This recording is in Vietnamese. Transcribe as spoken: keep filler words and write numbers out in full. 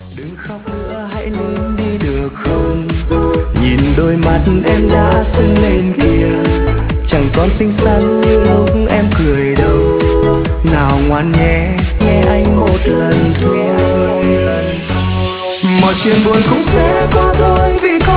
Đừng khóc nữa hãy lên đi được không? Nhìn đôi mắt em đã sưng lên kìa, chẳng còn xinh xắn như lúc em cười đâu. Nào ngoan nhé, nghe anh một lần thôi. Mọi chuyện buồn cũng sẽ qua thôi vì